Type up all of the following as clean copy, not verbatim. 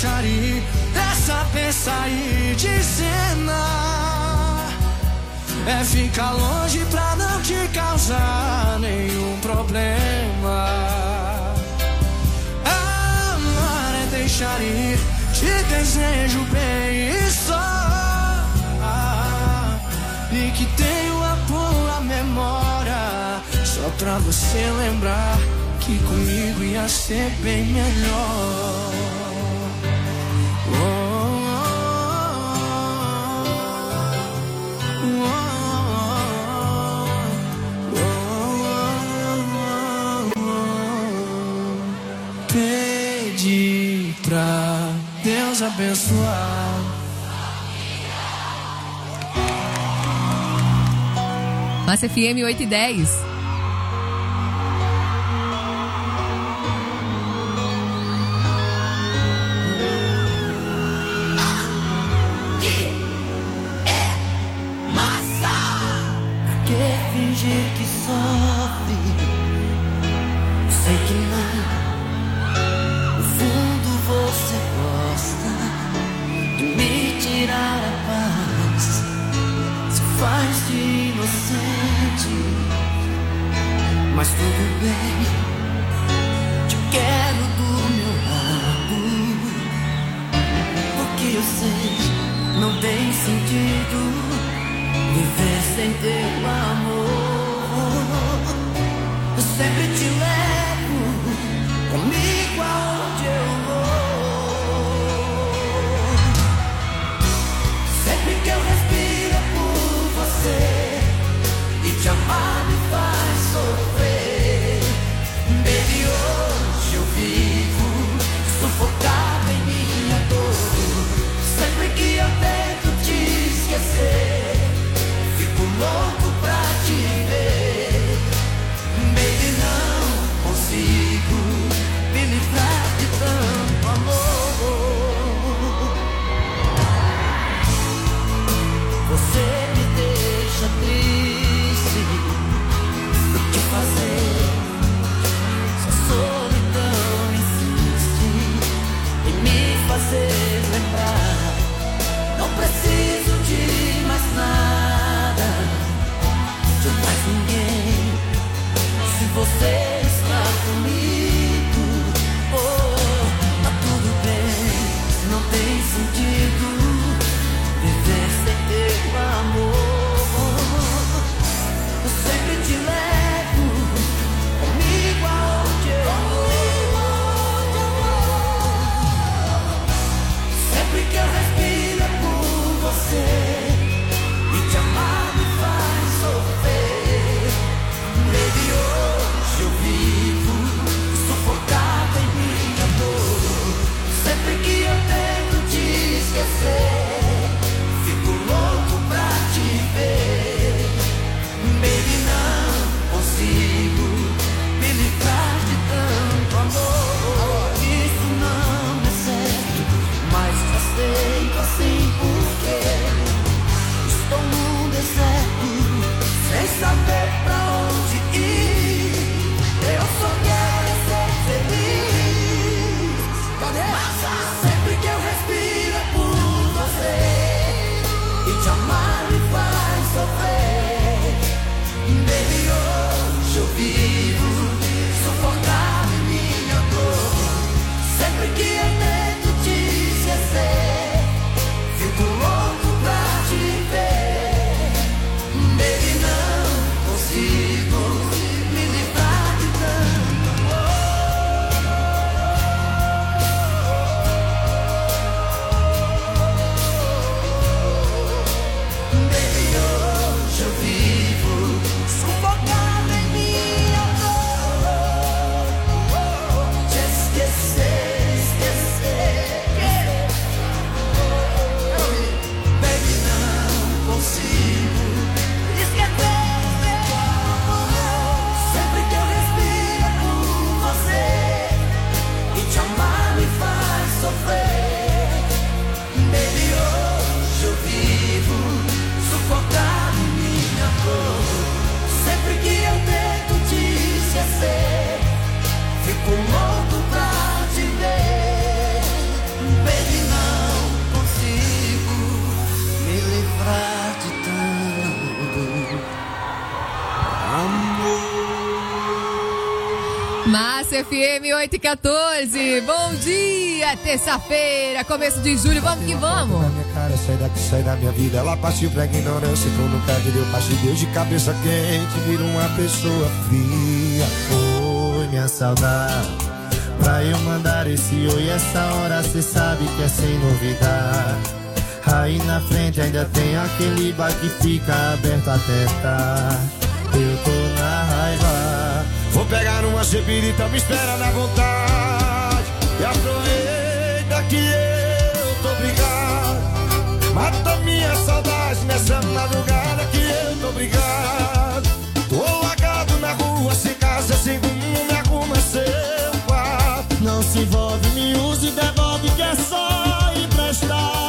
deixar ir essa peça aí de cena. É ficar longe pra não te causar nenhum problema. Amar é deixar ir, te desejo bem e só. E que tenho a boa memória, só pra você lembrar que comigo ia ser bem melhor. Pedi pra Deus abençoar. Massa FM 8:10. Fingir que sofre, sei que não. No fundo você gosta de me tirar a paz, se faz de inocente. Mas tudo bem, te quero do meu lado, porque eu sei, não tem sentido viver sem teu amor. Eu sempre te levo comigo aonde eu vou. Sempre que eu respiro é por você, e te amar me faz sofrer. Massa FM 8h14. Bom dia, terça-feira, começo de julho, vamos que vamos. Na minha cara, sai daqui, sai da minha vida. Ela partiu pra ignorância, então nunca deu paz de Deus. De cabeça quente, vira uma pessoa fria. Oi, minha saudade, pra eu mandar esse oi, essa hora cê sabe que é sem novidade. Aí na frente ainda tem aquele bar que fica aberto até tarde. Eu tô na raiva, vou pegar uma cepirita, me espera na vontade. E aproveita que eu tô brigado. Mata minha saudade nessa madrugada que eu tô brigado. Tô largado na rua, sem casa, sem rumo, me arruma seu quarto. Não se envolve, me use e devolve que é só emprestado.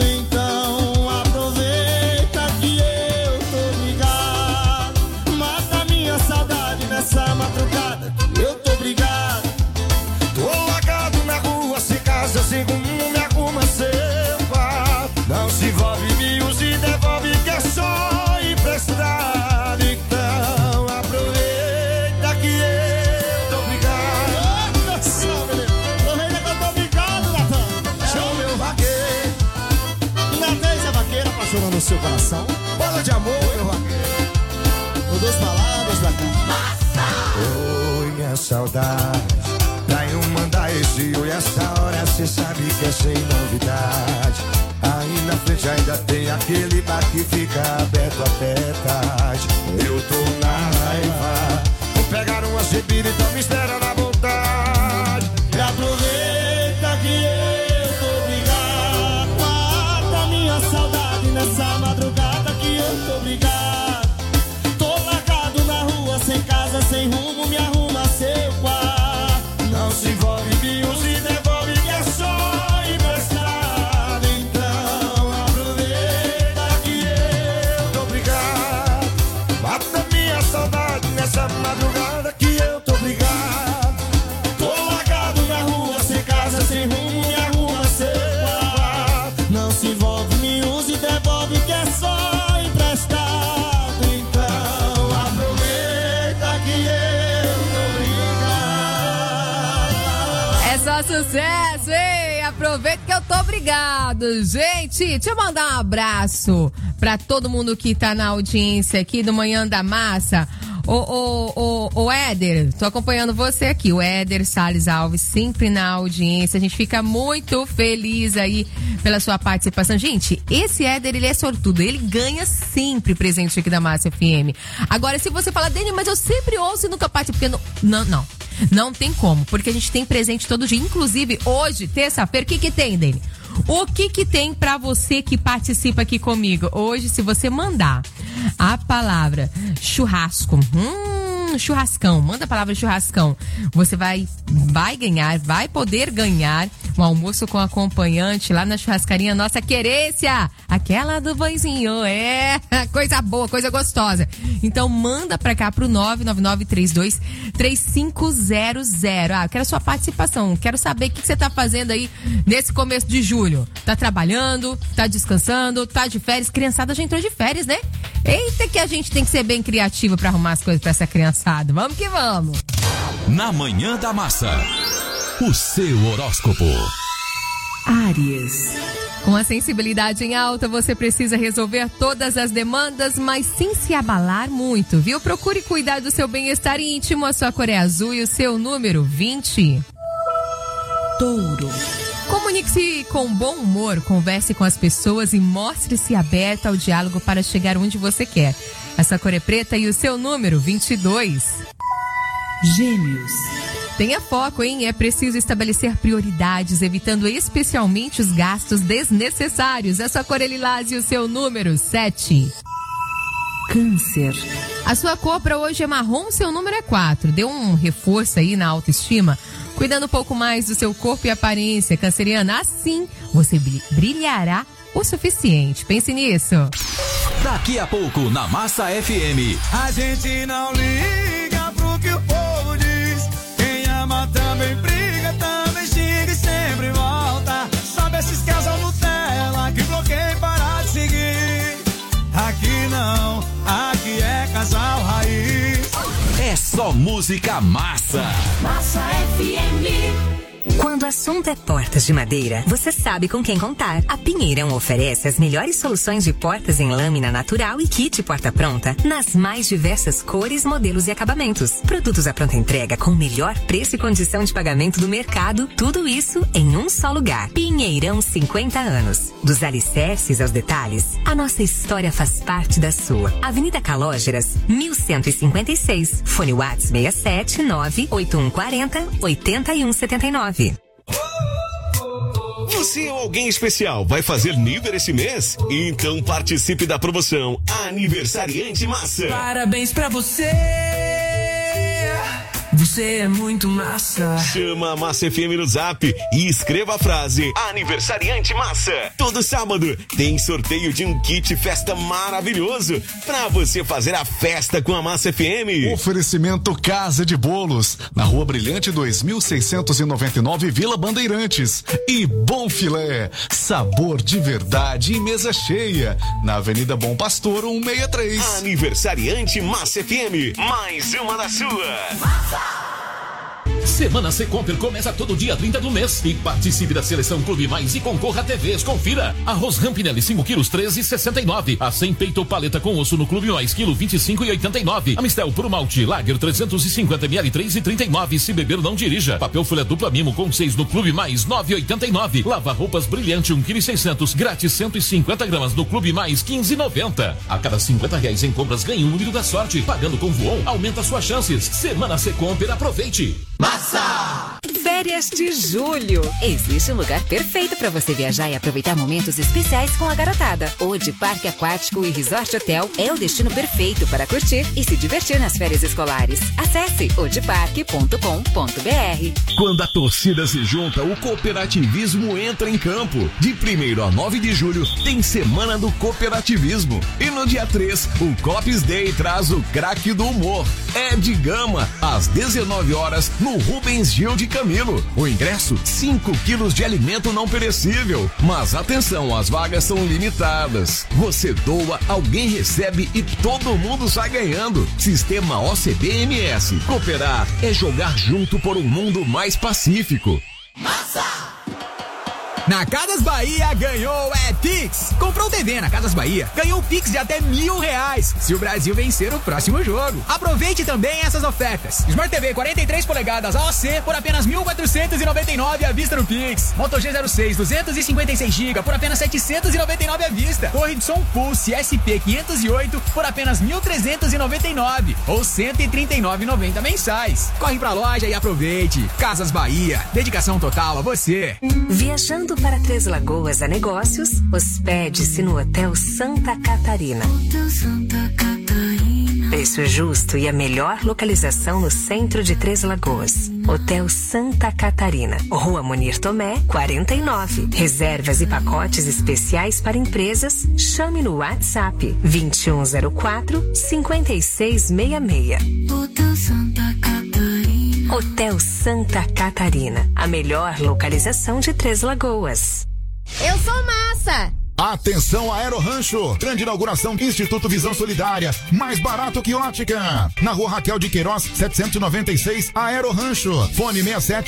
Essa madrugada eu tô brigado. Tô largado na rua, sem casa, sem rumo, me arruma seu quarto. Não se envolve, me use e devolve que é só emprestado. Então aproveita que eu tô brigado. Aproveita que eu tô brigado, Natan. Chama meu vaqueiro. Natan, essa vaqueira apaixonando o seu coração. Bola de amor, meu vaqueiro. Com duas palavras da cara. Oi, minha saudade, pra eu mandar esse oi, essa hora cê sabe que é sem novidade. Aí na frente ainda tem aquele bar que fica aberto até tarde. Eu tô na raiva, vou pegar uma cepira, então me espera na vontade. E aproveita que eu tô brigado. Mata minha saudade nessa madrugada que eu tô brigado. Sem casa, sem rumo, me arruma seu quarto. Não se envolve, me use e devolve que é só emprestado. Então aproveita que eu tô brigado. Mata minha saudade nessa madrugada que eu tô brigado. Tô largado na rua, sem casa, sem rumo, me arruma seu quarto. Não se envolve, me use e devolve que é só emprestado. Só sucesso, hein? Aproveita que eu tô obrigado. Gente, deixa eu mandar um abraço pra todo mundo que tá na audiência aqui do Manhã da Massa. O Éder, tô acompanhando você aqui, o Éder Salles Alves, sempre na audiência. A gente fica muito feliz aí pela sua participação. Gente, esse Éder, ele é sortudo, ele ganha sempre presente aqui da Massa FM. Agora, se você fala, Dani, mas eu sempre ouço e nunca participo, porque não tem como, porque a gente tem presente todo dia. Inclusive, hoje, terça-feira, o que tem, Dani? O que tem pra você que participa aqui comigo? Hoje, se você mandar a palavra churrasco, churrascão, manda a palavra churrascão, você vai poder ganhar um almoço com acompanhante lá na churrascaria Nossa Querência, aquela do Boizinho, coisa boa, coisa gostosa. Então manda pra cá pro 999323500. Eu quero a sua participação, quero saber o que você tá fazendo aí nesse começo de julho. Tá trabalhando, tá descansando, tá de férias, criançada já entrou de férias, né? Eita, que a gente tem que ser bem criativo pra arrumar as coisas pra essa criançada. Vamos que vamos. Na Manhã da Massa, o seu horóscopo. Áries. Com a sensibilidade em alta, você precisa resolver todas as demandas, mas sem se abalar muito, viu? Procure cuidar do seu bem-estar íntimo. A sua cor é azul e o seu número 20. Touro. Comunique-se com bom humor, converse com as pessoas e mostre-se aberta ao diálogo para chegar onde você quer. Essa cor é preta e o seu número 22. Gêmeos. Tenha foco, hein? É preciso estabelecer prioridades, evitando especialmente os gastos desnecessários. Essa cor é lilás e o seu número 7. Câncer. A sua cor para hoje é marrom, seu número é 4. Dê um reforço aí na autoestima, cuidando um pouco mais do seu corpo e aparência, canceriana. Assim, você brilhará o suficiente. Pense nisso. Daqui a pouco, na Massa FM. A gente não liga pro que o povo diz. Quem ama também briga, também xinga e sempre volta. Sabe esses casal Nutella que bloqueia e para de seguir. Aqui não, aqui é casal raiz. É só música massa. Massa FM. Quando o assunto é portas de madeira, você sabe com quem contar. A Pinheirão oferece as melhores soluções de portas em lâmina natural e kit porta pronta nas mais diversas cores, modelos e acabamentos. Produtos à pronta entrega com o melhor preço e condição de pagamento do mercado. Tudo isso em um só lugar. Pinheirão 50 anos. Dos alicerces aos detalhes, a nossa história faz parte da sua. Avenida Calógeras, 1156. Fone WhatsApp 67981408179. Você ou alguém especial vai fazer nível esse mês? Então participe da promoção Aniversariante Massa. Parabéns pra você. Você é muito massa. Chama a Massa FM no Zap e escreva a frase Aniversariante Massa. Todo sábado tem sorteio de um kit festa maravilhoso pra você fazer a festa com a Massa FM. Oferecimento Casa de Bolos, na Rua Brilhante 2699, Vila Bandeirantes. E Bom Filé, sabor de verdade e mesa cheia, na Avenida Bom Pastor 163. Aniversariante Massa FM, mais uma da sua. Massa! Semana Secomper começa todo dia 30 do mês e participe da Seleção Clube Mais e concorra a TVs. Confira. Arroz Rampinelli 5 quilos 13,69. A 100 peito paleta com osso no Clube Mais quilo 25,89. Amistel Puro Malte Lager 350 ml 3,39. Se beber não dirija. Papel folha dupla Mimo com 6 no Clube Mais 9,89. Lava roupas Brilhante 1,6 kg grátis 150 gramas no Clube Mais 15,90. A cada R$50 em compras ganhe um número da sorte. Pagando com Voon aumenta suas chances. Semana Secomper, aproveite. Massa! Férias de julho. Existe um lugar perfeito para você viajar e aproveitar momentos especiais com a garotada. Ode Parque Aquático e Resort Hotel é o destino perfeito para curtir e se divertir nas férias escolares. Acesse odeparque.com.br. Quando a torcida se junta, o cooperativismo entra em campo. De 1º a 9 de julho tem Semana do Cooperativismo. E no dia 3, o Cops Day traz o craque do humor. É de Gama, às 19 horas, no Rubens Gil de Camilo. O ingresso, 5 quilos de alimento não perecível. Mas atenção, as vagas são limitadas. Você doa, alguém recebe e todo mundo sai ganhando. Sistema OCB-MS. Cooperar é jogar junto por um mundo mais pacífico. Massa! Na Casas Bahia ganhou Pix. Comprou TV na Casas Bahia, ganhou Pix de até R$1.000 se o Brasil vencer o próximo jogo. Aproveite também essas ofertas. Smart TV 43 polegadas AOC por apenas R$1.499 à vista no Pix. Moto G06 256 GB por apenas R$799 à vista. Torre de som Pulse SP 508 por apenas R$1.399 ou R$139,90 mensais. Corre pra loja e aproveite. Casas Bahia, dedicação total a você. Viajando para Três Lagoas a negócios, hospede-se no Hotel Santa Catarina. Preço justo e a melhor localização no centro de Três Lagoas. Hotel Santa Catarina, Rua Munir Tomé, 49. Reservas e pacotes especiais para empresas. Chame no WhatsApp 2104-5666. Hotel Santa Catarina. Hotel Santa Catarina, a melhor localização de Três Lagoas. Eu sou massa! Atenção Aero Rancho, grande inauguração Instituto Visão Solidária, mais barato que ótica. Na Rua Raquel de Queiroz, 796, Aero Rancho. Fone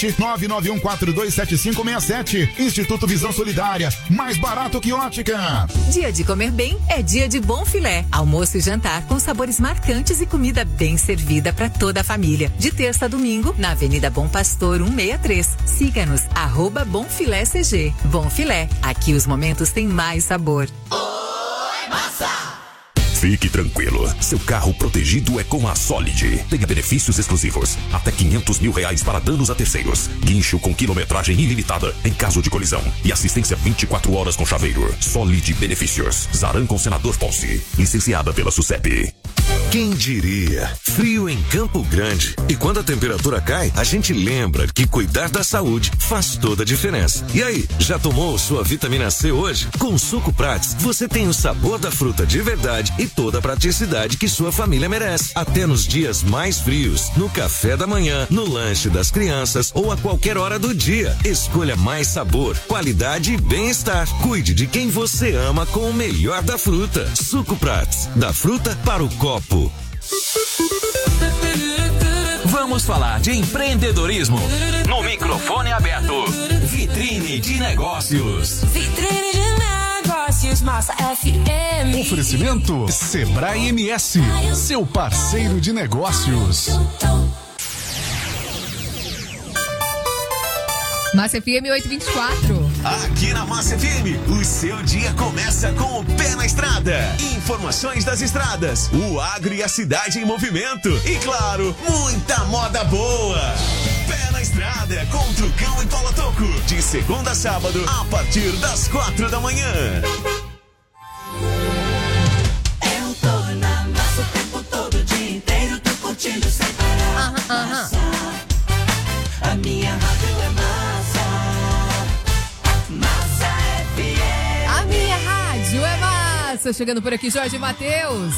67-991427567. Instituto Visão Solidária, mais barato que ótica. Dia de comer bem é dia de Bom Filé. Almoço e jantar com sabores marcantes e comida bem servida para toda a família. De terça a domingo, na Avenida Bom Pastor 163. Siga-nos, @BomFiléCG. Bom Filé, aqui os momentos têm mais sabor. Oi, massa! Fique tranquilo, seu carro protegido é com a Solid. Tenha benefícios exclusivos, até R$500 mil para danos a terceiros. Guincho com quilometragem ilimitada em caso de colisão e assistência 24 horas com chaveiro. Solid Benefícios, Zaran com Senador Ponce, licenciada pela SUSEP. Quem diria? Frio em Campo Grande. E quando a temperatura cai, a gente lembra que cuidar da saúde faz toda a diferença. E aí, já tomou sua vitamina C hoje? Com Suco Prats, você tem o sabor da fruta de verdade e toda a praticidade que sua família merece. Até nos dias mais frios, no café da manhã, no lanche das crianças ou a qualquer hora do dia. Escolha mais sabor, qualidade e bem-estar. Cuide de quem você ama com o melhor da fruta. Suco Prats, da fruta para o copo. Vamos falar de empreendedorismo no microfone aberto. Vitrine de Negócios. Vitrine de Negócios, Massa FM. Oferecimento Sebrae MS, seu parceiro de negócios. Massa FM 824. Aqui na Massa FM, o seu dia começa com o pé na estrada. Informações das estradas, o agro e a cidade em movimento. E claro, muita moda boa. Pé na estrada com Trucão e Paula Toco. De segunda a sábado, a partir das 4 da manhã. Eu tô na massa o tempo todo, o dia inteiro, tô curtindo sem parar. A minha rádio é massa. Massa FM. A minha rádio é massa. Chegando por aqui, Jorge Mateus.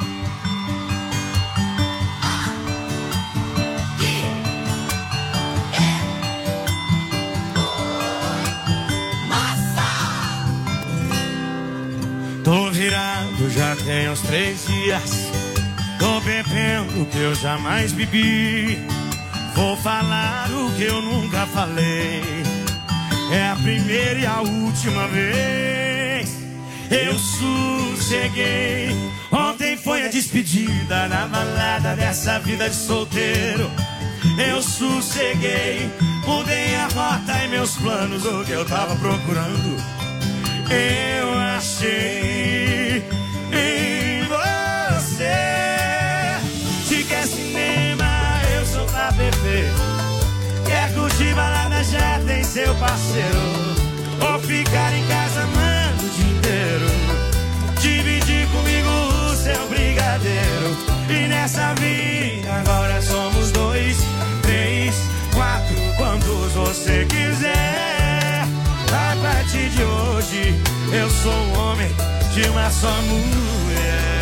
Tô virado já tem uns 3 dias. Tô bebendo o que eu jamais bebi. Vou falar o que eu nunca falei. É a primeira e a última vez. Eu sosseguei. Ontem foi a despedida na balada dessa vida de solteiro. Eu sosseguei. Mudei a rota e meus planos, o que eu tava procurando eu achei em você. Se quer cinema, eu sou pra beber. Quer curtir balada, já tem seu parceiro. Ou ficar em casa, mano, o dia inteiro. Dividir comigo o seu brigadeiro. E nessa vida agora somos 2, 3, 4, quantos você quiser. A partir de hoje eu sou um homem de uma só mulher.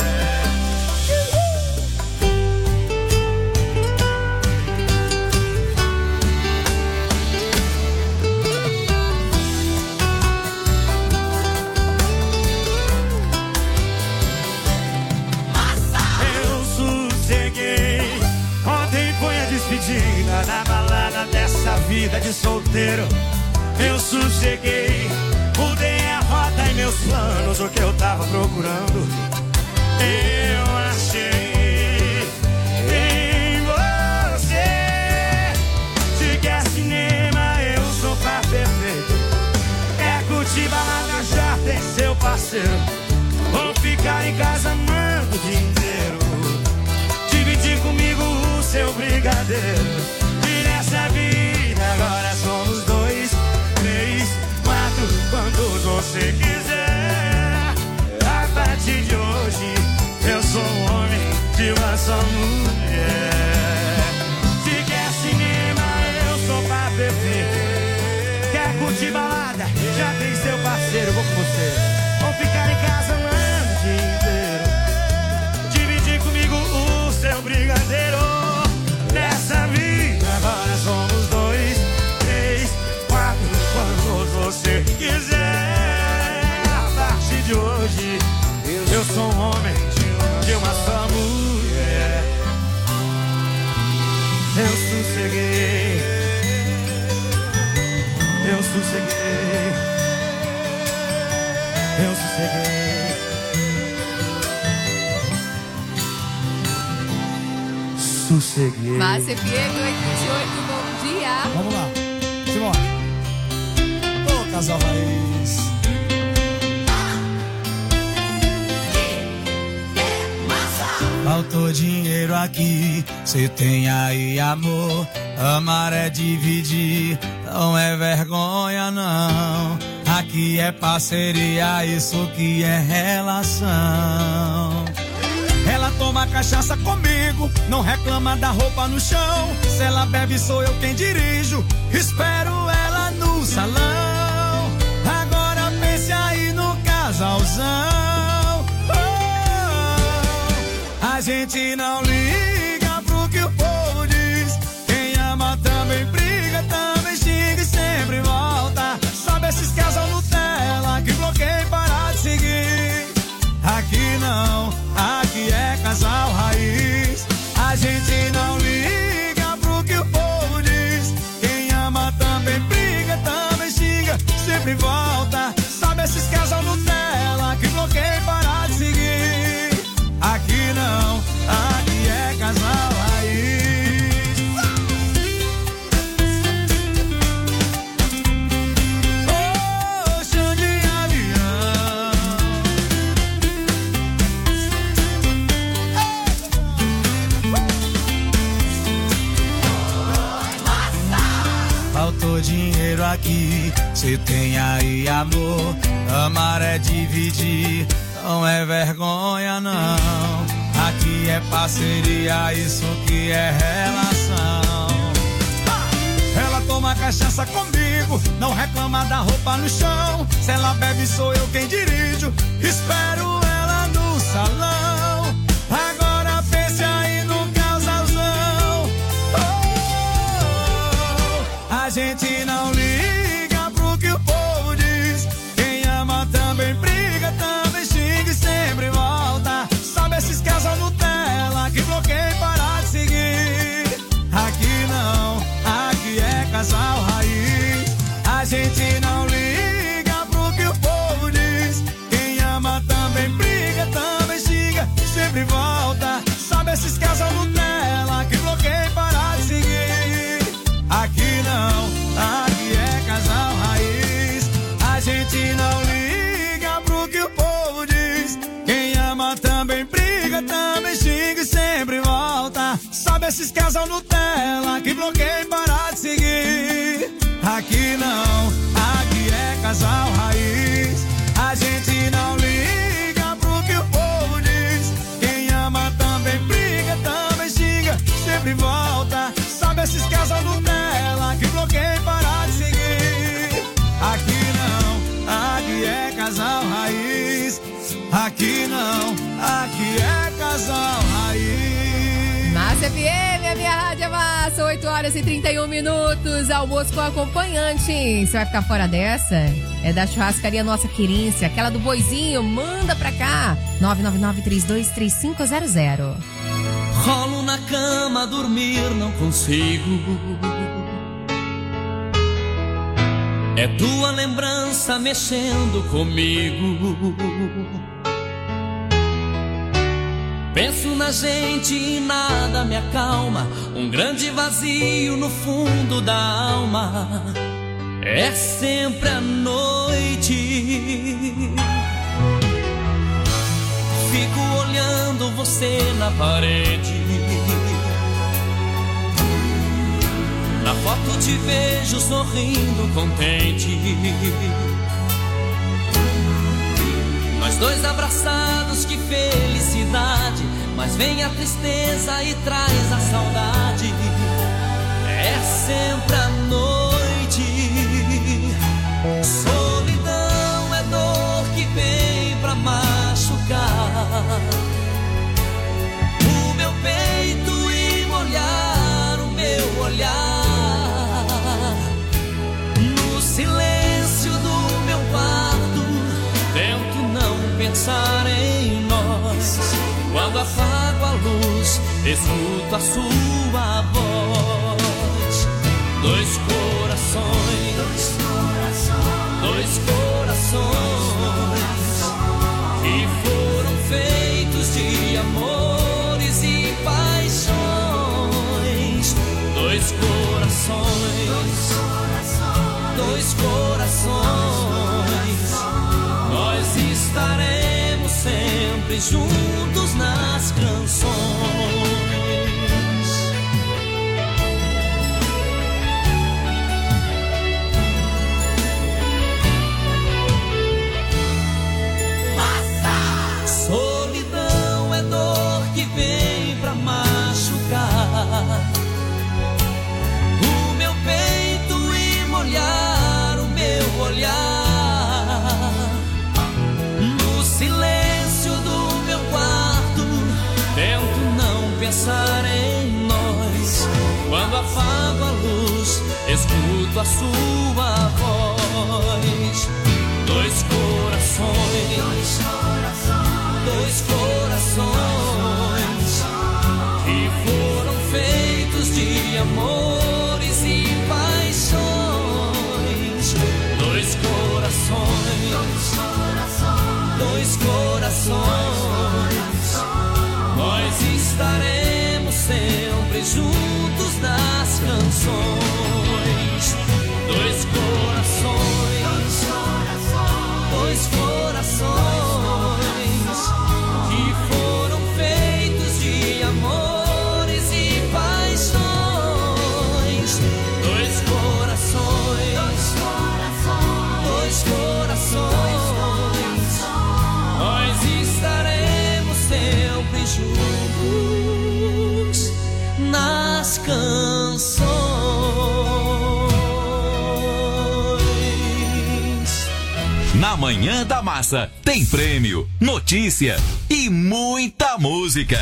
Eu sosseguei. Ontem foi a despedida na balada dessa vida de solteiro. Eu sosseguei, mudei a rota e meus planos, o que eu tava procurando eu achei em você. Se quer cinema, eu sou pra perfeito. Quer curtir balada, já tem seu parceiro. Ou ficar em casa, mano, o dia inteiro. Dividir comigo o seu brigadeiro. E nessa vida agora somos 2, 3, 4, quantos você quiser. A partir de hoje eu sou um homem de uma só mulher. Se quer cinema, eu sou pra beber. Quer curtir balada, já tem seu parceiro, vou com você. Ou ficar em casa, mano, o dia inteiro. Dividir comigo o seu brigadeiro. Nessa vida agora somos 2, 3, 4, quantos você quiser. A partir de hoje eu sou um homem de uma só mulher. Eu sosseguei. Eu sosseguei. Eu sosseguei. Sosseguei. Massa FM 828, bom dia. Vamos lá, Simone. Ô, casal raiz. Faltou dinheiro aqui, cê tem aí amor. Amar é dividir, não é vergonha não. Aqui é parceria, isso que é relação. Ela toma cachaça comigo, não reclama da roupa no chão. Se ela bebe, sou eu quem dirijo, espero ela no salão. Agora pense aí no casalzão. A gente não liga pro que o povo diz. Quem ama também briga, também xinga e sempre volta. Sabe esses casal Nutella que bloqueia e para de seguir. Aqui não, aqui é casal raiz. A gente não liga sempre volta. Sabe esses casal Nutella que bloqueia para de seguir? Aqui não, aqui é casal raiz. Faltou dinheiro aqui, cê tem aí amor. Amar é dividir, não é vergonha não. Aqui é parceria, isso que é relação. Ela toma cachaça comigo, não reclama da roupa no chão. Se ela bebe sou eu quem dirijo, espero ela no salão. Agora pense aí no casalzão. A gente não liga pro que o povo diz. Quem ama também briga, também xinga e sempre volta. Sabe esses casal Nutella que bloqueia e para de seguir? Aqui não, aqui é casal raiz. A gente não liga pro que o povo diz. Quem ama também briga, também xinga e sempre volta. Sabe esses casal Nutella que bloqueia e para de seguir? Aqui não, aqui é casal raiz. A gente não liga pro que o povo diz. Quem ama também briga, também xinga e sempre volta. Sabe esses casal Nutella que bloqueia e para de seguir? Aqui não, aqui é casal raiz. A gente não liga pro que o povo diz. Quem ama também briga, também xinga e sempre volta. Sabe esses casal Nutella que bloqueia e para de seguir? Aqui não, aqui é casal raiz. Aqui não, aqui é casal raiz. Massa FM, a minha rádio é massa. 8 horas e 31 minutos. Almoço com acompanhante. Você vai ficar fora dessa? É da churrascaria Nossa Querência, aquela do boizinho. Manda pra cá. 999-323500. Rolo na cama, dormir não consigo. É tua lembrança mexendo comigo. Penso na gente e nada me acalma. Um grande vazio no fundo da alma. É sempre a noite. Fico olhando você na parede. Na foto te vejo sorrindo contente. Nós dois abraçados, que felicidade. Mas vem a tristeza e traz a saudade. É sempre a noite. Solidão é dor que vem pra machucar o meu peito e molhar o meu olhar. No silêncio do meu quarto tento não pensar em nós. Quando apago a luz, escuto a sua voz. Dois corações, dois corações que foram feitos de amores e paixões. Dois corações, dois corações. Nós estaremos sempre juntos nas canções. Solidão é dor que vem pra machucar o meu peito e molhar o meu olhar. No silêncio do meu quarto tento não pensar em nós. Quando apago a luz, escuto a sua voz. Dois corações, dois corações que foram feitos de amores e paixões. Dois corações, Na Manhã da Massa tem prêmio, notícia e muita música.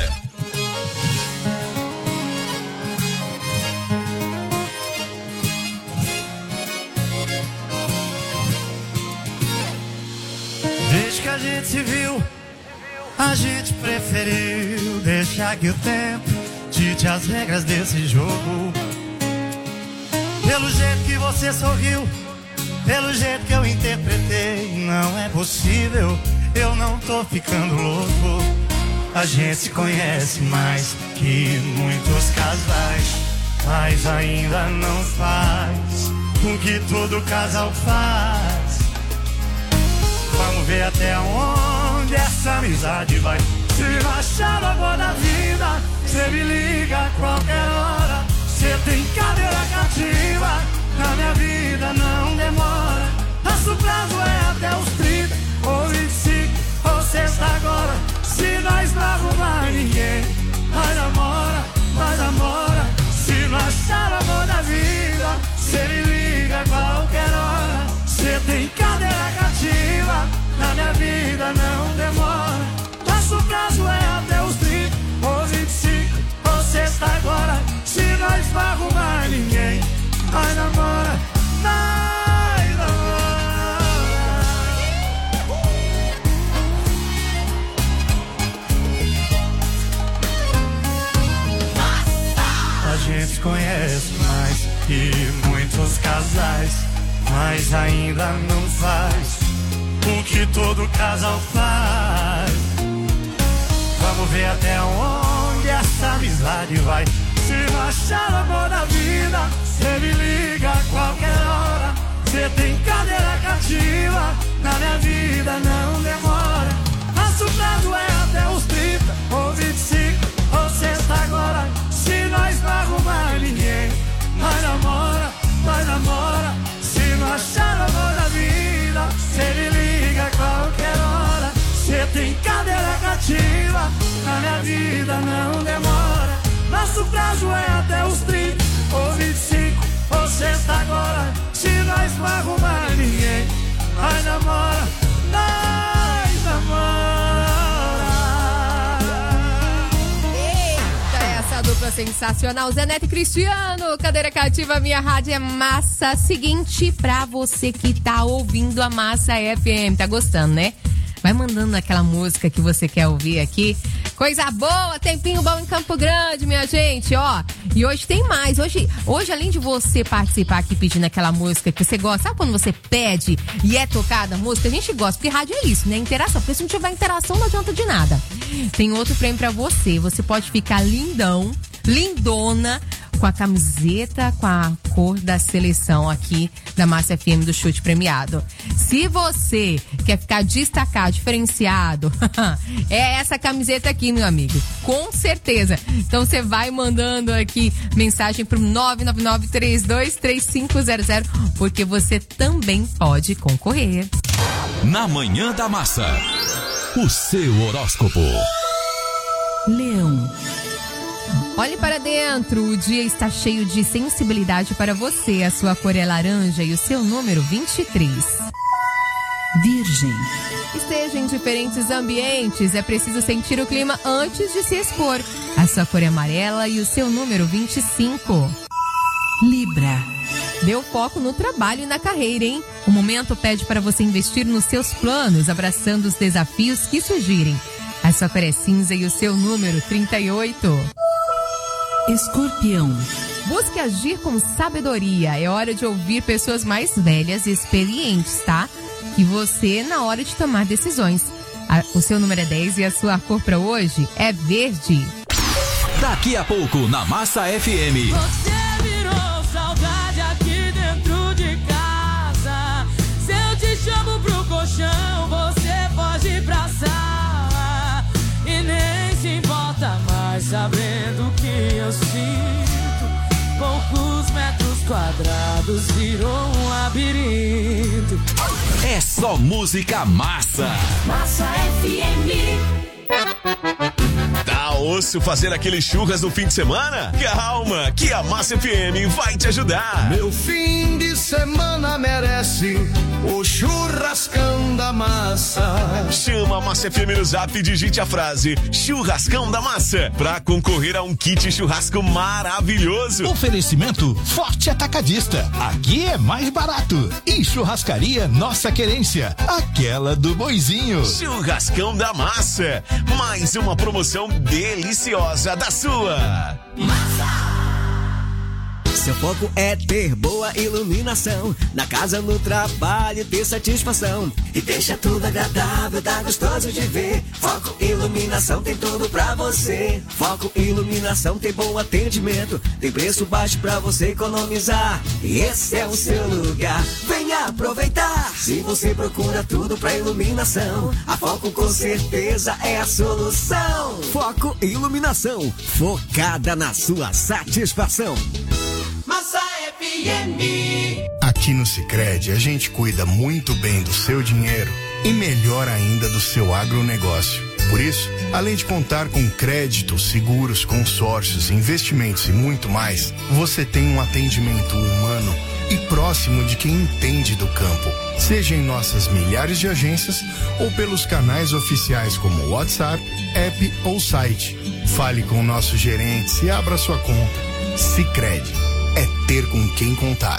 Desde que a gente se viu, a gente preferiu deixar que o tempo dite as regras desse jogo. Pelo jeito que você sorriu, pelo jeito que eu interpretei, não é possível, eu não tô ficando louco. A gente se conhece mais que muitos casais, mas ainda não faz o que todo casal faz. Vamos ver até onde essa amizade vai. Se não achar o amor da vida, cê me liga a qualquer hora. Cê tem cadeira cativa, na minha vida não demora. Nosso prazo é até os 30, ou 25, ou sexta agora. Se nós não arrumar ninguém, vai namora, vai namora. Se não achar o amor da vida, cê me liga a qualquer hora. Cê tem cadeira cativa, na minha vida não demora. Nosso prazo é até os 30, ou 25, ou sexta agora. Se nós não arrumar ninguém, vai namora, vai namora. A gente se conhece mais que muitos casais, mas ainda não faz o que todo casal faz. Vamos ver até onde essa amizade vai. Se não achar o amor da vida, cê me liga a qualquer hora. Cê tem cadeira cativa, na minha vida não demora. Nosso prazo é até os 30, ou 25, ou sexta agora. Se nós não arrumar ninguém, vai namora, vai namora. Se não achar o amor da vida, cê me liga a qualquer hora. Cê tem cadeira cativa, na minha vida não demora. Nosso prazo é até os 30, ou 25, ou sexta agora. Se nós não arrumar ninguém, vai namora, nós namora. Eita, essa dupla sensacional, Zé Neto e Cristiano, cadeira cativa, minha rádio é massa. Seguinte, pra você que tá ouvindo a Massa FM, tá gostando, né? Vai mandando aquela música que você quer ouvir aqui. Coisa boa, tempinho bom em Campo Grande, minha gente, ó. E hoje tem mais. Hoje além de você participar aqui pedindo aquela música que você gosta, sabe quando você pede e é tocada a música? A gente gosta, porque rádio é isso, né? Interação. Porque se não tiver interação, não adianta de nada. Tem outro prêmio pra você. Você pode ficar lindão, lindona, com a camiseta com a cor da seleção aqui da Massa FM do Chute Premiado. Se você quer ficar destacado, diferenciado, é essa camiseta aqui, meu amigo, com certeza. Então você vai mandando aqui mensagem pro 999-323500, porque você também pode concorrer. Na Manhã da Massa, o seu horóscopo. Leão. Olhe para dentro, o dia está cheio de sensibilidade para você. A sua cor é laranja e o seu número 23. Virgem. Esteja em diferentes ambientes, é preciso sentir o clima antes de se expor. A sua cor é amarela e o seu número 25. Libra. Dê o foco no trabalho e na carreira, hein? O momento pede para você investir nos seus planos, abraçando os desafios que surgirem. A sua cor é cinza e o seu número 38. Escorpião. Busque agir com sabedoria. É hora de ouvir pessoas mais velhas e experientes, tá? E você na hora de tomar decisões. O seu número é 10 e a sua cor para hoje é verde. Daqui a pouco na Massa FM. Você virou saudade aqui dentro de casa. Se eu te chamo pro colchão, você foge pra sala. E nem se importa mais sabendo que eu sinto. Poucos metros quadrados virou um labirinto. É só música massa. Massa FM. Tá osso fazer aquele churras no fim de semana? Calma, que a Massa FM vai te ajudar. Meu fim de semana merece o churrascão da massa. Chama a Massa FM no Zap e digite a frase Churrascão da Massa pra concorrer a um kit churrasco maravilhoso. Oferecimento Forte Atacadista. Aqui é mais barato. E Churrascaria Nossa Querência, aquela do Boizinho. Churrascão da Massa, mais uma promoção deliciosa da sua Massa. Seu foco é ter boa iluminação, na casa, no trabalho, ter satisfação. E deixa tudo agradável, dá gostoso de ver. Foco Iluminação tem tudo pra você. Foco Iluminação tem bom atendimento, tem preço baixo pra você economizar. E esse é o seu lugar, venha aproveitar. Se você procura tudo pra iluminação, a Foco com certeza é a solução. Foco Iluminação, focada na sua satisfação. Massa FM. Aqui no Sicredi a gente cuida muito bem do seu dinheiro e melhor ainda do seu agronegócio. Por isso, além de contar com crédito, seguros, consórcios, investimentos e muito mais, você tem um atendimento humano e próximo de quem entende do campo. Seja em nossas milhares de agências ou pelos canais oficiais como WhatsApp, app ou site. Fale com nossos gerentes e abra sua conta. Sicredi é ter com quem contar.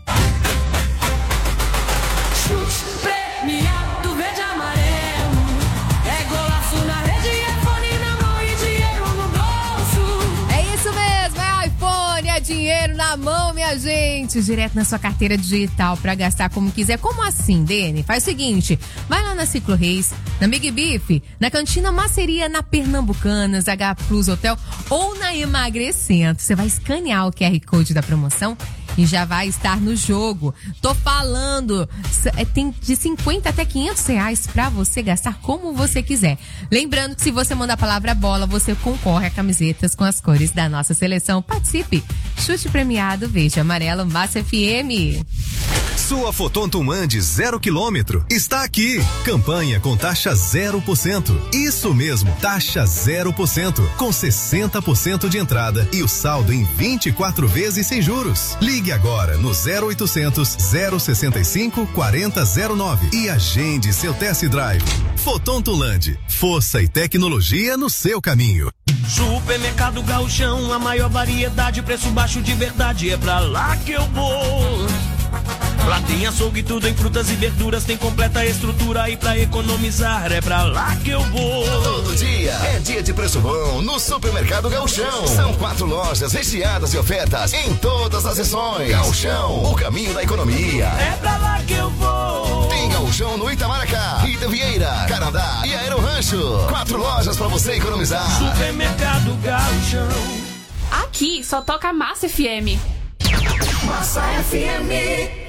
Chute premiado verde e amarelo, é golaço na rede, iPhone na mão e dinheiro no bolso. É isso mesmo, é iPhone, é dinheiro na mão, minha gente. Direto na sua carteira digital pra gastar como quiser. Como assim, Dene? Faz o seguinte, vai lá na Ciclo Reis, na Big Beef, na Cantina Maceria, na Pernambucanas, H Plus Hotel ou na Emagrecendo. Você vai escanear o QR Code da promoção e já vai estar no jogo. Tô falando, tem de 50 até 500 reais pra você gastar como você quiser. Lembrando que se você mandar a palavra bola, você concorre a camisetas com as cores da nossa seleção. Participe! Chute premiado, verde e amarelo, Massa FM. Sua Fotonto Mande 0 km está aqui. Campanha com taxa 0%. Isso mesmo, taxa 0%. Com 60% de entrada e o saldo em 24 vezes sem juros. Ligue agora no 0800 065 4009 e agende seu test drive. Fotonto Land, força e tecnologia no seu caminho. Supermercado Gauchão, a maior variedade, preço baixo de verdade, é pra lá que eu vou. Lá tem açougue, tudo em frutas e verduras, tem completa estrutura e pra economizar é pra lá que eu vou. Todo dia é dia de preço bom no Supermercado Gauchão. São 4 lojas recheadas de ofertas em todas as seções. Gauchão, o caminho da economia. É pra lá que eu vou. Tem Gauchão no Itamaracá, Rita Vieira, Canadá e Aero Rancho. 4 lojas pra você economizar. Supermercado Gauchão. Aqui só toca Massa FM. Massa FM.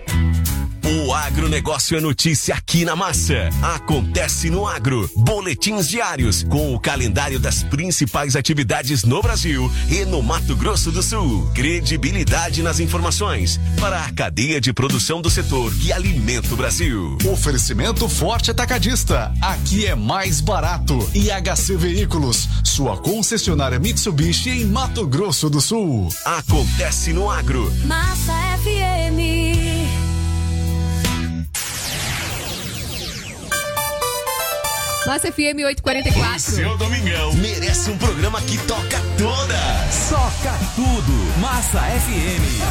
O agronegócio é notícia aqui na Massa. Acontece no Agro. Boletins diários com o calendário das principais atividades no Brasil e no Mato Grosso do Sul. Credibilidade nas informações para a cadeia de produção do setor que alimenta o Brasil. Oferecimento Forte Atacadista. Aqui é mais barato. E HC Veículos, sua concessionária Mitsubishi em Mato Grosso do Sul. Acontece no Agro. Massa FM. Massa FM 844. Seu domingão merece um programa que toca todas. Toca tudo. Massa FM.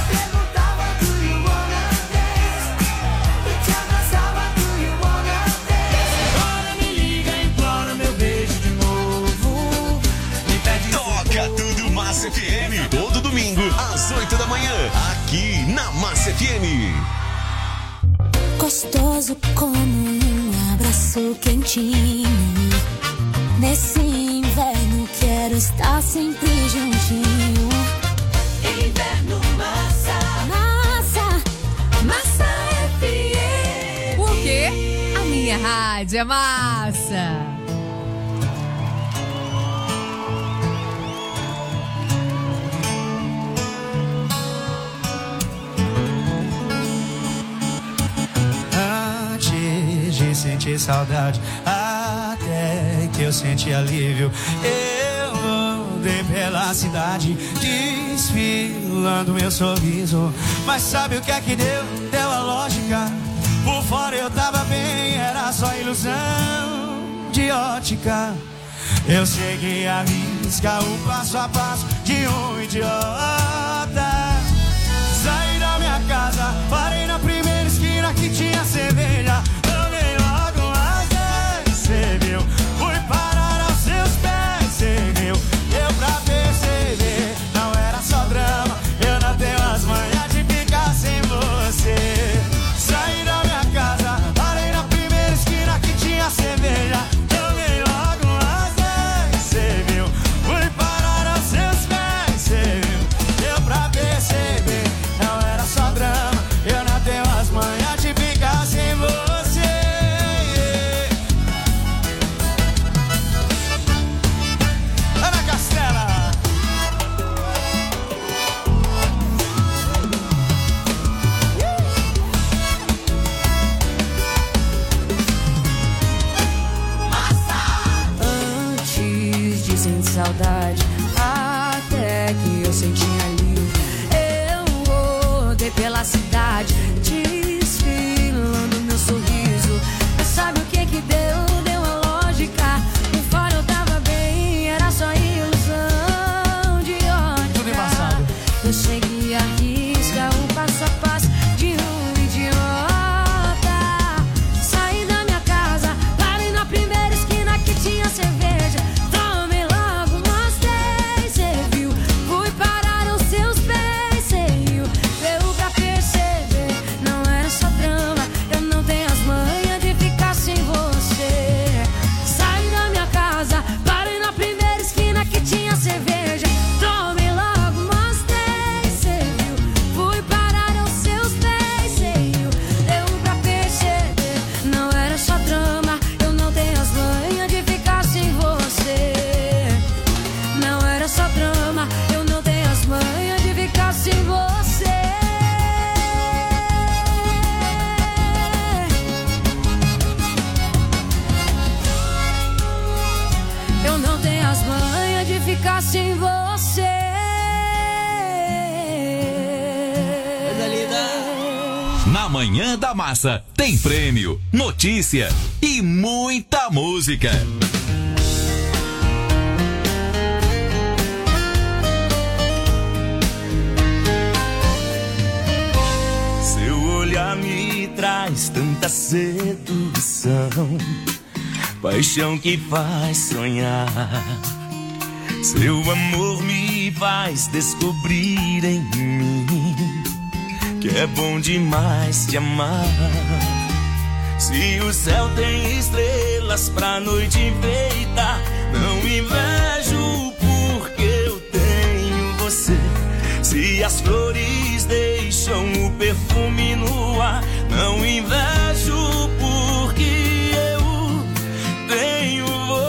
Agora me liga, implora meu beijo de novo. Me pede Toca tudo Massa FM. Todo domingo às 8 da manhã aqui na Massa FM. Gostoso como um abraço quentinho. Nesse inverno quero estar sempre juntinho. Inverno Massa. Massa. Massa FM. Por quê? A minha rádio é massa. Sentir saudade, até que eu senti alívio. Eu rodei pela cidade, desfilando meu sorriso. Mas sabe o que é que deu? Deu a lógica. Por fora eu tava bem, era só ilusão de ótica. Eu segui a risca, o passo a passo de um idiota. Saí da minha casa, parei na primeira esquina que tinha cerveja. Tomei logo umas 10, cê viu? Fui parar aos seus pés, cê viu? Deu pra perceber, não era só drama. Eu não tenho as manhas de ficar sem você. Saí da minha casa, parei na primeira esquina que tinha cerveja. Tomei logo umas 10, cê viu? Fui parar aos seus pés, cê viu? Deu pra perceber, não era só drama. Eu não tenho as manhas de ficar sem você. Ana Castela. Antes de sentir saudade, até que eu senti alívio. Eu rodei pela cidade, desfilando meu sorriso. Mas sabe o que que deu? Deu a lógica. Por fora eu tava bem, era só ilusão de Tudo ótica. embaçado. Eu segui a risca, o passo a passo de um idiota. Saí da minha casa, parei na primeira esquina que tinha cerveja. Tomei logo umas 10, cê viu? Fui parar aos seus pés, cê viu? Deu pra perceber, não era só drama. Eu não tenho as manhas de ficar sem você. Saí da minha casa, parei na primeira esquina que tinha cerveja. Tomei logo umas 10, cê viu? Fui parar aos seus pés, cê viu? Deu pra perceber, não era só drama. Eu não tenho as manhas de ficar sem você. Não era só drama, eu não tenho as manhas de ficar sem você. Eu não tenho as manhas de ficar sem você. Na Manhã da Massa tem prêmio, notícia e muita música. Seu olhar me traz tanta sedução, paixão que faz sonhar. Seu amor me faz descobrir em mim que é bom demais te amar. Se o céu tem estrelas pra noite enfeitar, não invejo porque eu tenho você. Se as flores deixam o perfume no ar, não invejo porque eu tenho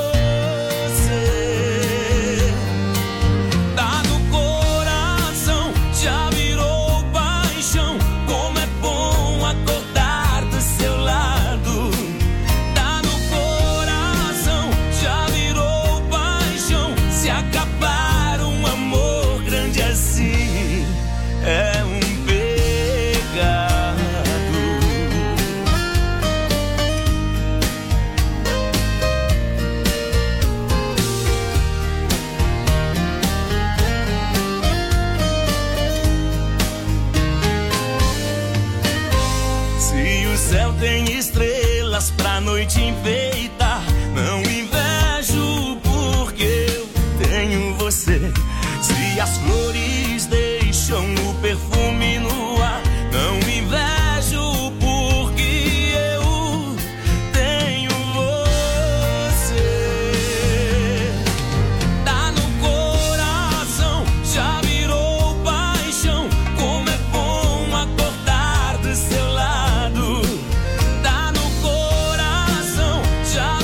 você. Tá no coração, já virou paixão. Como é bom acordar do seu lado. Tá no coração, já virou paixão. Se acabar um amor grande assim, é um pecado. Se o céu tem estrelas pra noite enfeitar, não invejo porque eu tenho você. Se as flores deixam o perfume no ar, não invejo porque eu tenho você. Tá no coração, já virou paixão. Como é bom acordar do seu lado. Tá no coração, já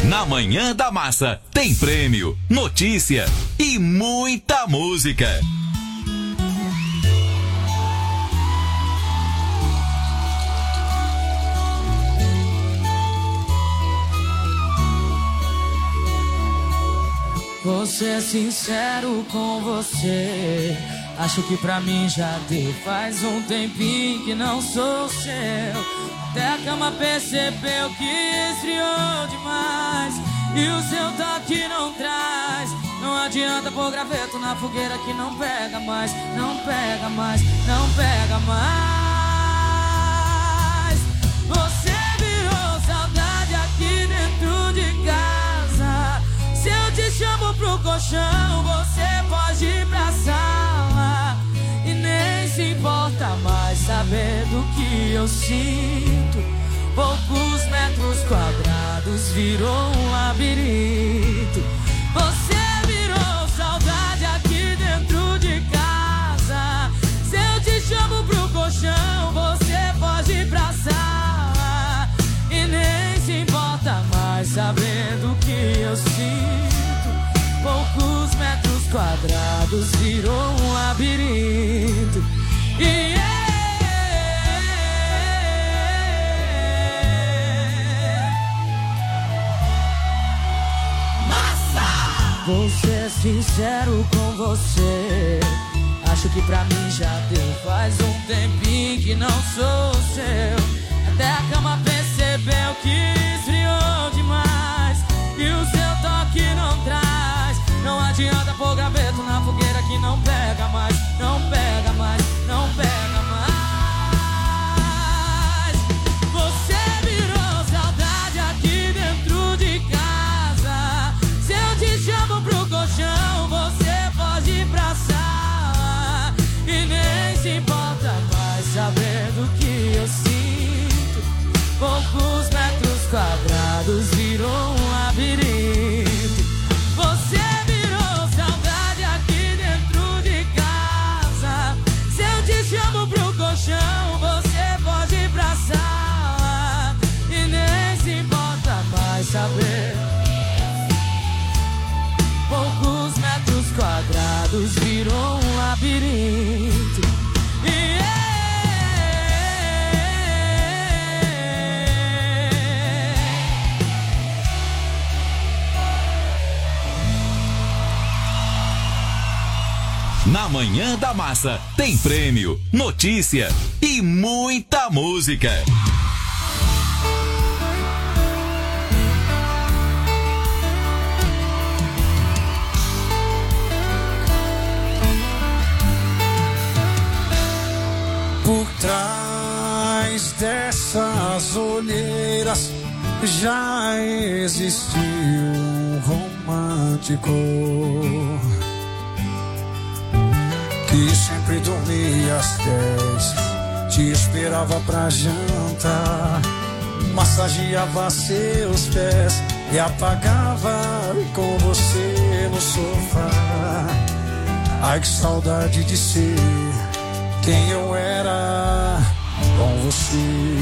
Na Manhã da Massa tem prêmio, notícia e muita música. Vou ser sincero com você, acho que pra mim já deu. Faz um tempinho que não sou seu, até a cama percebeu que esfriou demais e o seu toque não traz. Não adianta pôr graveto na fogueira que não pega mais, não pega mais, não pega mais. Você virou saudade aqui dentro de casa. Se eu te chamo pro colchão, você pode ir pra sala e nem se importa mais saber do que eu sinto. Poucos metros quadrados virou um labirinto. Você virou saudade aqui dentro de casa. Se eu te chamo pro colchão, você pode ir pra sala e nem se importa mais saber do que eu sinto. Poucos metros quadrados virou um labirinto. Vou ser sincero com você, acho que pra mim já deu. Faz um tempinho que não sou seu, até a cama percebeu que esfriou demais e o seu toque não traz. Não adianta pôr graveto na fogueira que não pega mais, não pega mais, não pega mais. Você virou saudade aqui dentro de casa. Se eu te chamo pro colchão, você pode ir pra sala e nem se importa mais saber do que eu sinto. Poucos metros quadrados virou um labirinto. Você virou saudade aqui dentro de casa. Se eu te chamo pro colchão, você pode ir pra sala e nem se importa mais saber. Poucos metros quadrados virou um labirinto. Na Manhã da Massa tem prêmio, notícia e muita música. Por trás dessas olheiras já existiu um romântico que sempre dormia às 10, te esperava pra jantar, massageava seus pés e apagava com você no sofá. Ai, que saudade de ser quem eu era com você.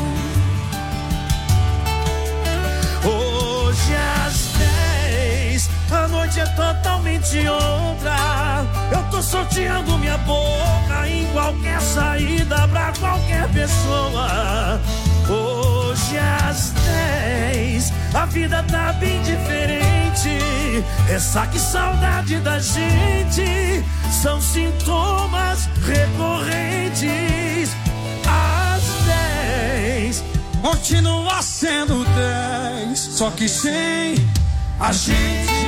Hoje às 10, a noite é totalmente outra. Eu tô sorteando minha boca em qualquer saída pra qualquer pessoa. Hoje às 10, a vida tá bem diferente. Ressaca e saudade da gente são sintomas recorrentes. Às 10, continua sendo 10, só que sem a gente.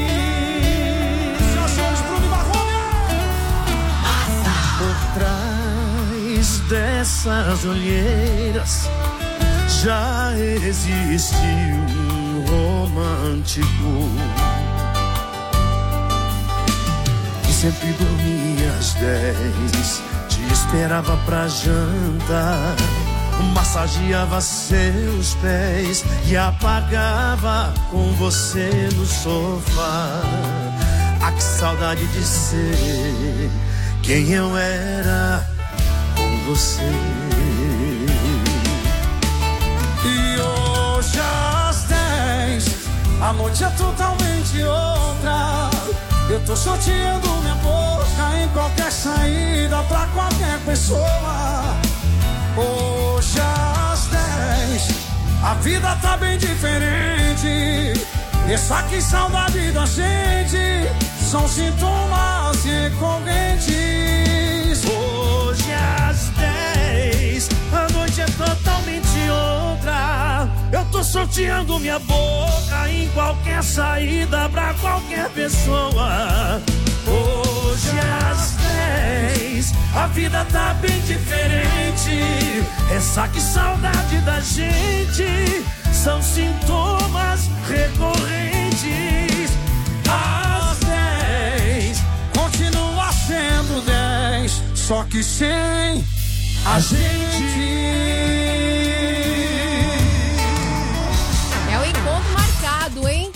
Por trás dessas olheiras já existiu um romântico que sempre dormia às 10, te esperava pra jantar, massageava seus pés e apagava com você no sofá. Ah, que saudade de ser quem eu era com você. E hoje às 10, A noite é totalmente outra. Eu tô sorteando minha boca em qualquer saída pra qualquer pessoa. Hoje às 10, a vida tá bem diferente. Essa que saudade da gente são sintomas recorrentes. Hoje às 10, a noite é totalmente outra. Eu tô sorteando minha boca em qualquer saída pra qualquer pessoa. Hoje às 10, a vida tá bem diferente. Essa que saudade da gente são sintomas recorrentes. Às 10, continua sendo 10, só que sem a gente. É o encontro marcado, hein?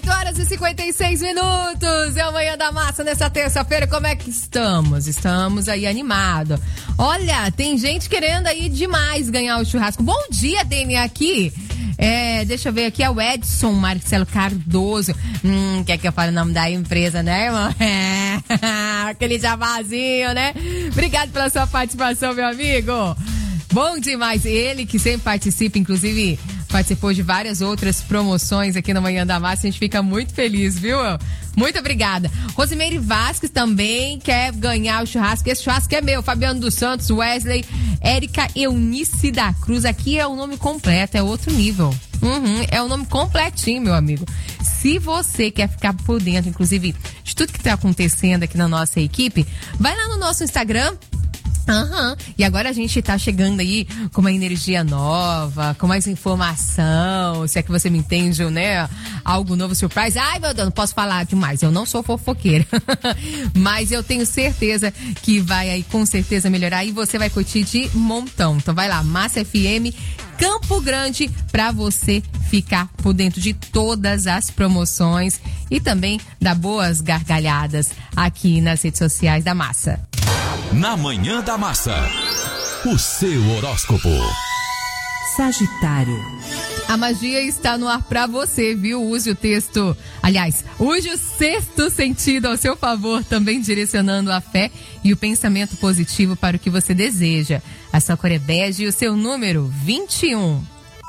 8h56. É o Manhã da Massa nessa terça-feira. Como é que estamos? Estamos aí animados. Olha, tem gente querendo aí demais ganhar o churrasco. Bom dia, Dani, aqui. Deixa eu ver aqui, é o Edson Marcelo Cardoso. Quer que eu fale o nome da empresa, né, irmão? Aquele jabazinho, né? Obrigado pela sua participação, meu amigo. Bom demais. Ele que sempre participa, inclusive participou de várias outras promoções aqui no Manhã da Massa. A gente fica muito feliz, viu? Muito obrigada. Rosimeire Vasques também quer ganhar o churrasco. Esse churrasco é meu. Fabiano dos Santos, Wesley, Érica Eunice da Cruz. Aqui é o nome completo, é outro nível. É o nome completinho, meu amigo. Se você quer ficar por dentro, inclusive, de tudo que tá acontecendo aqui na nossa equipe, vai lá no nosso Instagram. E agora a gente tá chegando aí com uma energia nova, com mais informação, se é que você me entende, né? Algo novo, surprise. Ai, meu Deus, não posso falar demais, eu não sou fofoqueira. Mas eu tenho certeza que vai aí com certeza melhorar e você vai curtir de montão. Então vai lá, Massa FM Campo Grande, pra você ficar por dentro de todas as promoções e também dar boas gargalhadas aqui nas redes sociais da Massa. Na Manhã da Massa, o seu horóscopo. Sagitário. A magia está no ar pra você, viu? Use o texto, use o sexto sentido ao seu favor, também direcionando a fé e o pensamento positivo para o que você deseja. A sua cor é bege e o seu número 21.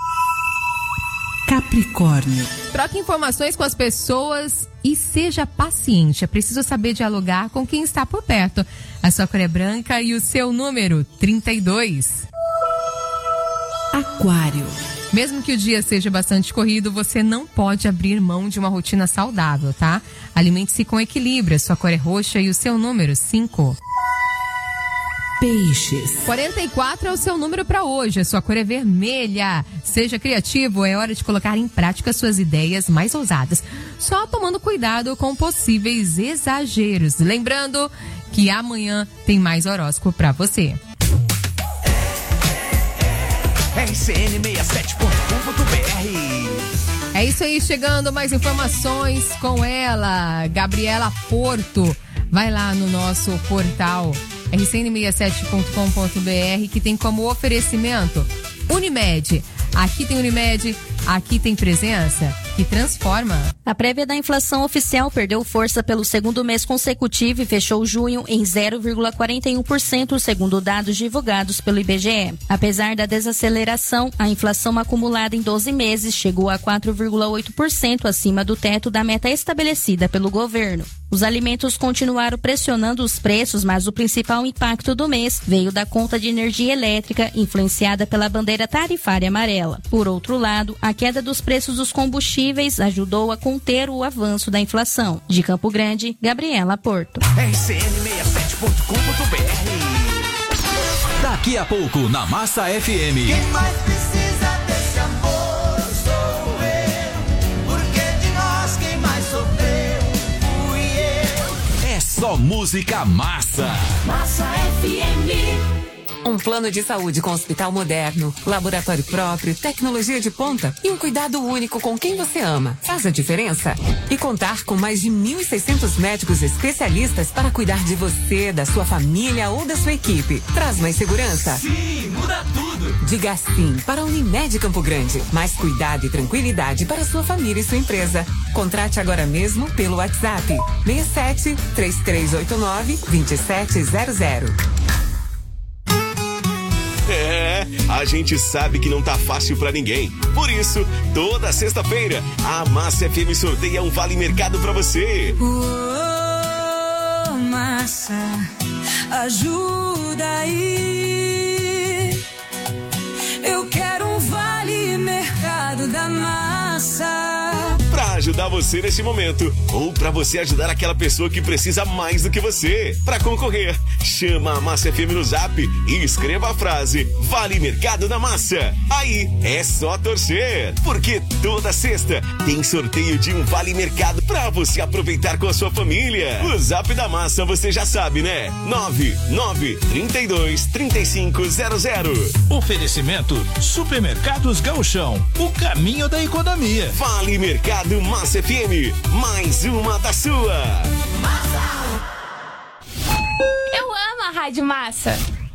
Capricórnio. Troque informações com as pessoas e seja paciente. É preciso saber dialogar com quem está por perto. A sua cor é branca e o seu número 32. Aquário. Mesmo que o dia seja bastante corrido, você não pode abrir mão de uma rotina saudável, tá? Alimente-se com equilíbrio. A sua cor é roxa e o seu número 5. Peixes. 44 é o seu número para hoje. A sua cor é vermelha. Seja criativo, é hora de colocar em prática suas ideias mais ousadas. Só tomando cuidado com possíveis exageros. Lembrando que amanhã tem mais horóscopo para você. RCN67.com.br. É isso aí, chegando mais informações com ela, Gabriela Porto. Vai lá no nosso portal rcn67.com.br, que tem como oferecimento Unimed. Aqui tem Unimed, aqui tem presença que transforma. A prévia da inflação oficial perdeu força pelo segundo mês consecutivo e fechou junho em 0,41%, segundo dados divulgados pelo IBGE. Apesar da desaceleração, a inflação acumulada em 12 meses chegou a 4,8% acima do teto da meta estabelecida pelo governo. Os alimentos continuaram pressionando os preços, mas o principal impacto do mês veio da conta de energia elétrica, influenciada pela bandeira tarifária amarela. Por outro lado, a queda dos preços dos combustíveis ajudou a conter o avanço da inflação. De Campo Grande, Gabriela Porto. RCN67.com.br. Daqui a pouco, na Massa FM. Quem mais precisa desse amor sou eu, porque de nós quem mais sofreu fui eu. É só música massa. Massa FM. Um plano de saúde com hospital moderno, laboratório próprio, tecnologia de ponta e um cuidado único com quem você ama. Faz a diferença? E contar com mais de 1.600 médicos especialistas para cuidar de você, da sua família ou da sua equipe. Traz mais segurança? Sim, muda tudo. Diga sim para a Unimed Campo Grande. Mais cuidado e tranquilidade para sua família e sua empresa. Contrate agora mesmo pelo WhatsApp 67 3389 2700. A gente sabe que não tá fácil pra ninguém. Por isso, toda sexta-feira, a Massa FM sorteia um Vale Mercado pra você. Massa, ajuda aí. Eu quero um Vale Mercado da Massa. Pra ajudar você nesse momento, ou pra você ajudar aquela pessoa que precisa mais do que você. Pra concorrer, chama a Massa FM no Zap e escreva a frase Vale Mercado da Massa. Aí é só torcer, porque toda sexta tem sorteio de um Vale Mercado pra você aproveitar com a sua família. O Zap da Massa você já sabe, né? 99323500. Oferecimento Supermercados Gauchão, o caminho da economia. Vale Mercado Massa FM, mais uma da sua. Eu amo a Rádio Massa.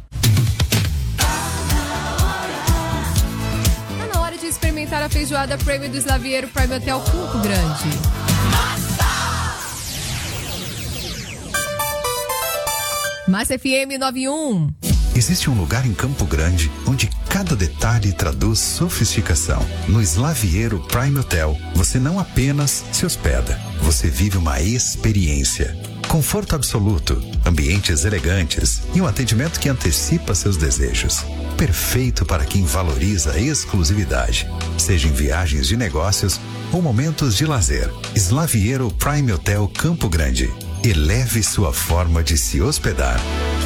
Tá na hora de experimentar a feijoada Prêmio do Slaviero Prime Hotel Campo Grande. Massa FM 91. Existe um lugar em Campo Grande onde cada detalhe traduz sofisticação. No Slaviero Prime Hotel, você não apenas se hospeda, você vive uma experiência. Conforto absoluto, ambientes elegantes e um atendimento que antecipa seus desejos. Perfeito para quem valoriza a exclusividade, seja em viagens de negócios ou momentos de lazer. Slaviero Prime Hotel Campo Grande. Eleve sua forma de se hospedar.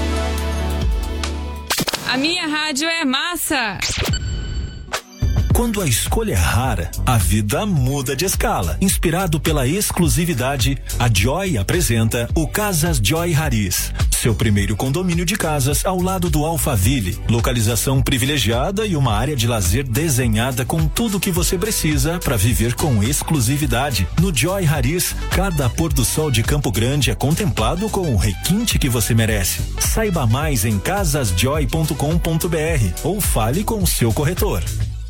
A minha rádio é massa. Quando a escolha é rara, a vida muda de escala. Inspirado pela exclusividade, a Joy apresenta o Casas Joy Haris. Seu primeiro condomínio de casas ao lado do Alphaville. Localização privilegiada e uma área de lazer desenhada com tudo o que você precisa para viver com exclusividade. No Joy Haris, cada pôr do sol de Campo Grande é contemplado com o requinte que você merece. Saiba mais em casasjoy.com.br ou fale com o seu corretor.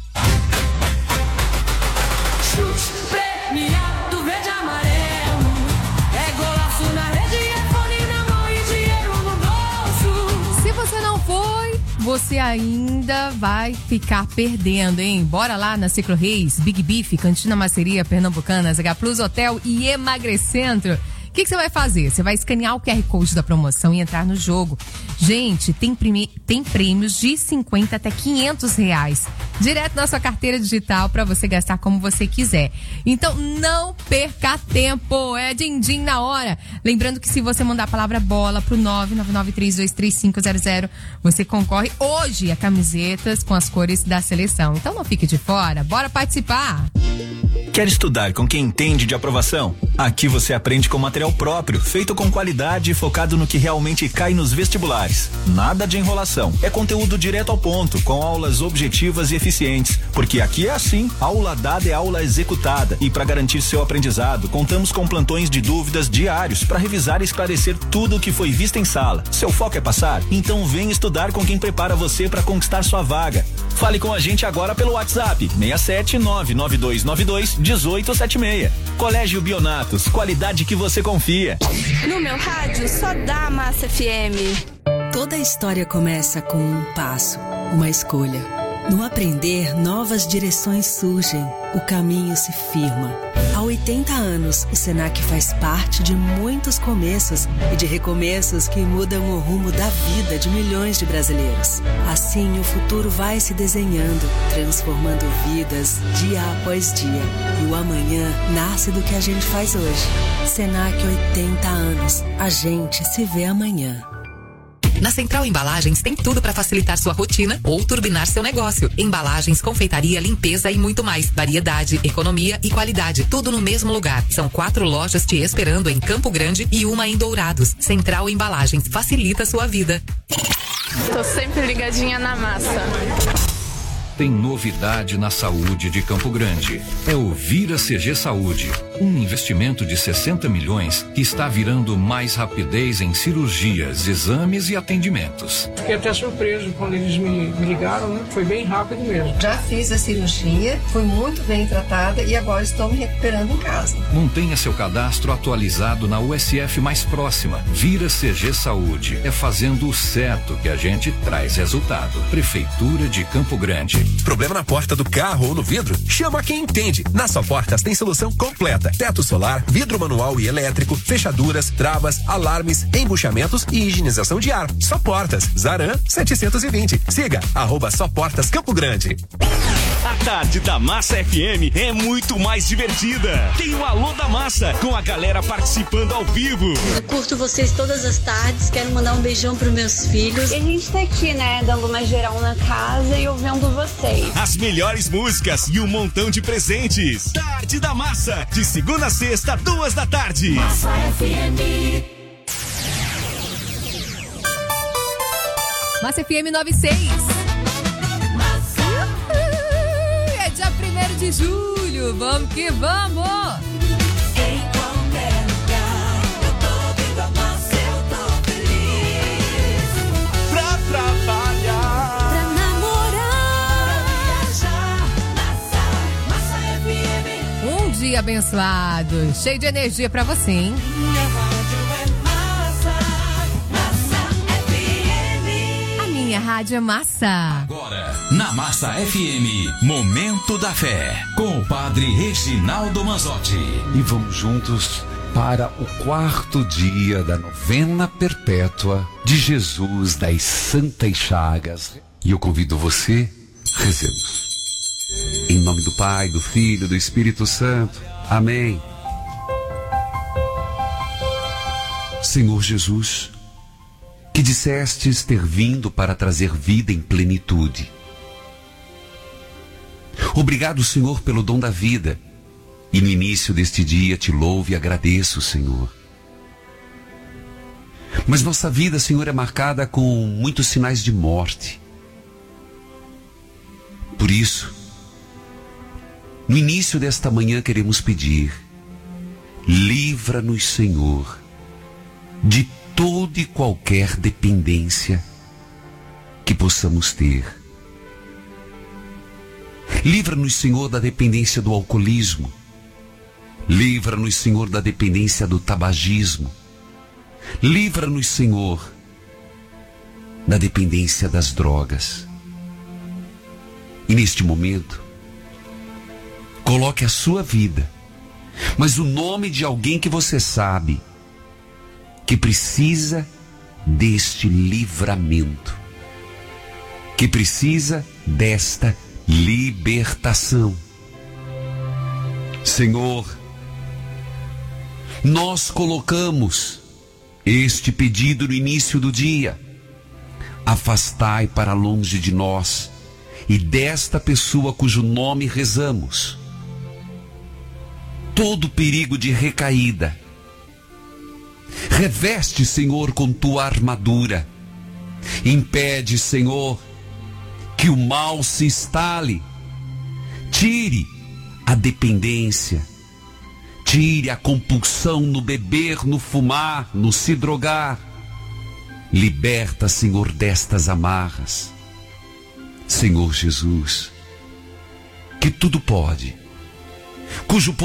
Premiado verde e amarelo, é golaço na rede, é fone na mão e dinheiro no bolso. Se você não foi, você ainda vai ficar perdendo, hein? Bora lá na Ciclo Reis, Big Beef, Cantina Maceria, Pernambucanas, H Plus Hotel e Emagrecentro. O que você vai fazer? Você vai escanear o QR Code da promoção e entrar no jogo. Gente, tem prêmios de 50 até R$500 direto na sua carteira digital para você gastar como você quiser. Então não perca tempo, é din-din na hora. Lembrando que se você mandar a palavra bola pro 999323500, você concorre hoje a camisetas com as cores da seleção. Então não fique de fora, bora participar! Quer estudar com quem entende de aprovação? Aqui você aprende com material próprio, feito com qualidade e focado no que realmente cai nos vestibulares. Nada de enrolação. É conteúdo direto ao ponto, com aulas objetivas e eficientes. Porque aqui é assim, aula dada é aula executada. E para garantir seu aprendizado, contamos com plantões de dúvidas diários para revisar e esclarecer tudo o que foi visto em sala. Seu foco é passar? Então vem estudar com quem prepara você para conquistar sua vaga. Fale com a gente agora pelo WhatsApp 67992921876. Colégio Bionatos, qualidade que você confia. No meu rádio só dá Massa FM. Toda história começa com um passo, uma escolha. No aprender, novas direções surgem, o caminho se firma. Há 80 anos, o Senac faz parte de muitos começos e de recomeços que mudam o rumo da vida de milhões de brasileiros. Assim, o futuro vai se desenhando, transformando vidas dia após dia. E o amanhã nasce do que a gente faz hoje. Senac 80 anos. A gente se vê amanhã. Na Central Embalagens tem tudo para facilitar sua rotina ou turbinar seu negócio. Embalagens, confeitaria, limpeza e muito mais. Variedade, economia e qualidade. Tudo no mesmo lugar. São 4 lojas te esperando em Campo Grande e uma em Dourados. Central Embalagens facilita sua vida. Tô sempre ligadinha na massa. tem novidade na saúde de Campo Grande. É o Vira CG Saúde, um investimento de 60 milhões que está virando mais rapidez em cirurgias, exames e atendimentos. Fiquei até surpreso quando eles me ligaram, né? Foi bem rápido mesmo. Já fiz a cirurgia, fui muito bem tratada e agora estou me recuperando em casa. Mantenha seu cadastro atualizado na USF mais próxima. Vira CG Saúde. É fazendo o certo que a gente traz resultado. Prefeitura de Campo Grande. Problema na porta do carro ou no vidro? Chama quem entende. Na Só Portas tem solução completa. Teto solar, vidro manual e elétrico, fechaduras, travas, alarmes, embuchamentos e higienização de ar. Só Portas. Zaran 720. Siga @Só Portas Campo Grande. A tarde da Massa FM é muito mais divertida. Tem o Alô da Massa, com a galera participando ao vivo. Eu curto vocês todas as tardes, quero mandar um beijão pros meus filhos. E a gente tá aqui, né, dando uma geral na casa e ouvindo vocês. As melhores músicas e um montão de presentes. Tarde da Massa, de segunda a sexta, 14h. Massa FM. Massa FM 96. É dia 1º de julho. Vamos que vamos. Em qualquer lugar, eu tô ouvindo a Massa, eu tô feliz. Pra trabalhar, pra namorar, pra viajar. Massa FM. Um dia abençoado, cheio de energia pra você, hein? Minha rádio é Massa, Massa FM. A minha rádio é Massa. Agora, na Massa FM, Momento da Fé, com o padre Reginaldo Manzotti. E vamos juntos para o 4º dia da novena perpétua de Jesus das Santas Chagas. E eu convido você, rezemos. Em nome do Pai, do Filho, do Espírito Santo. Amém. Senhor Jesus, que dissestes ter vindo para trazer vida em plenitude. Obrigado, Senhor, pelo dom da vida. E no início deste dia te louvo e agradeço, Senhor. Mas nossa vida, Senhor, é marcada com muitos sinais de morte. Por isso, no início desta manhã queremos pedir: livra-nos, Senhor, de toda e qualquer dependência que possamos ter. Livra-nos, Senhor, da dependência do alcoolismo. Livra-nos, Senhor, da dependência do tabagismo. Livra-nos, Senhor, da dependência das drogas. E neste momento, coloque a sua vida, mas o nome de alguém que você sabe que precisa deste livramento, que precisa desta libertação. Senhor, nós colocamos este pedido no início do dia. Afastai para longe de nós e desta pessoa cujo nome rezamos todo perigo de recaída. Reveste, Senhor, com tua armadura. Impede, Senhor, que o mal se instale. Tire a dependência. Tire a compulsão no beber, no fumar, no se drogar. Liberta, Senhor, destas amarras. Senhor Jesus, que tudo pode, cujo